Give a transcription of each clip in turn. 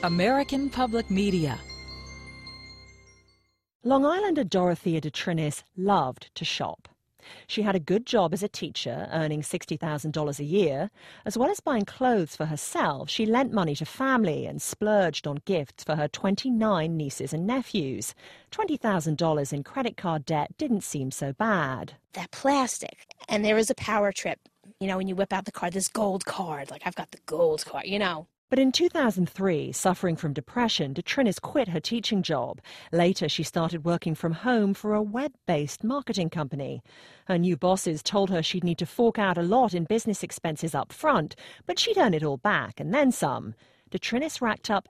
American Public Media. Long Islander Dorothea DeTrinis loved to shop. She had a good job as a teacher, earning $60,000 a year. As well as buying clothes for herself, she lent money to family and splurged on gifts for her 29 nieces and nephews. $20,000 in credit card debt didn't seem so bad. That plastic, and there is a power trip. You know, when you whip out the card, this gold card, like I've got the gold card, you know. But in 2003, suffering from depression, DeTrinis quit her teaching job. Later, she started working from home for a web-based marketing company. Her new bosses told her she'd need to fork out a lot in business expenses up front, but she'd earn it all back and then some. DeTrinis racked up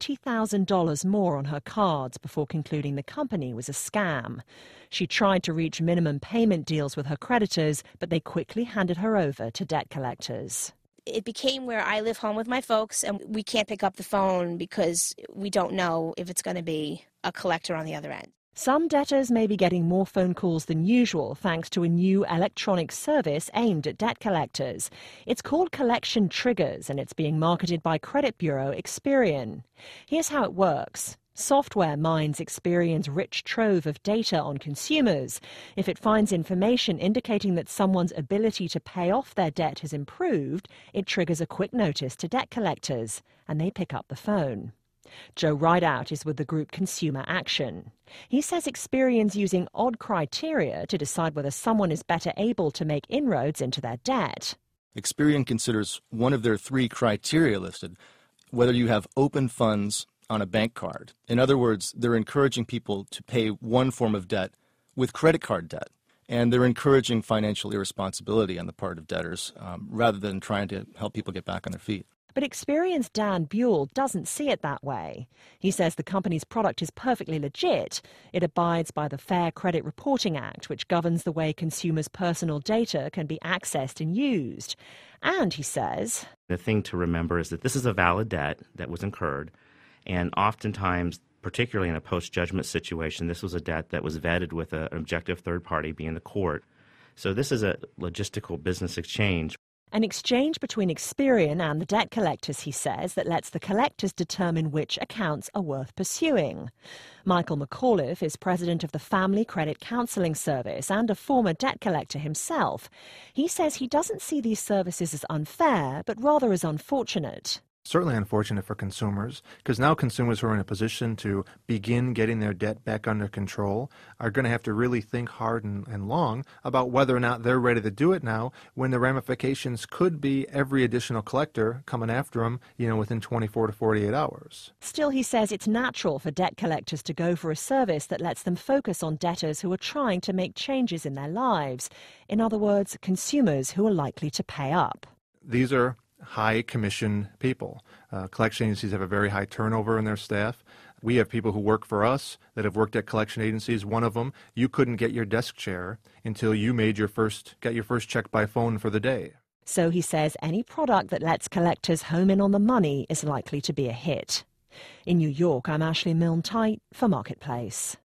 $90,000 more on her cards before concluding the company was a scam. She tried to reach minimum payment deals with her creditors, but they quickly handed her over to debt collectors. It became where I live home with my folks and we can't pick up the phone because we don't know if it's going to be a collector on the other end. Some debtors may be getting more phone calls than usual thanks to a new electronic service aimed at debt collectors. It's called Collection Triggers and it's being marketed by credit bureau Experian. Here's how it works. Software mines Experian's rich trove of data on consumers. If it finds information indicating that someone's ability to pay off their debt has improved, it triggers a quick notice to debt collectors, and they pick up the phone. Joe Rideout is with the group Consumer Action. He says Experian's using odd criteria to decide whether someone is better able to make inroads into their debt. Experian considers one of their three criteria listed whether you have open funds on a bank card. In other words, they're encouraging people to pay one form of debt with credit card debt. And they're encouraging financial irresponsibility on the part of debtors rather than trying to help people get back on their feet. But Experian's Dan Buell doesn't see it that way. He says the company's product is perfectly legit. It abides by the Fair Credit Reporting Act, which governs the way consumers' personal data can be accessed and used. And, he says, the thing to remember is that this is a valid debt that was incurred. And oftentimes, particularly in a post-judgment situation, this was a debt that was vetted with an objective third party, being the court. So this is a logistical business exchange. An exchange between Experian and the debt collectors, he says, that lets the collectors determine which accounts are worth pursuing. Michael McAuliffe is president of the Family Credit Counseling Service and a former debt collector himself. He says he doesn't see these services as unfair, but rather as unfortunate. Certainly unfortunate for consumers, because now consumers who are in a position to begin getting their debt back under control are going to have to really think hard and long about whether or not they're ready to do it now, when the ramifications could be every additional collector coming after them, within 24 to 48 hours. Still, he says it's natural for debt collectors to go for a service that lets them focus on debtors who are trying to make changes in their lives. In other words, consumers who are likely to pay up. These are high commission people. Collection agencies have a very high turnover in their staff. We have people who work for us that have worked at collection agencies. One of them, you couldn't get your desk chair until you got your first check by phone for the day. So he says any product that lets collectors home in on the money is likely to be a hit. In New York, I'm Ashley Milne-Tite for Marketplace.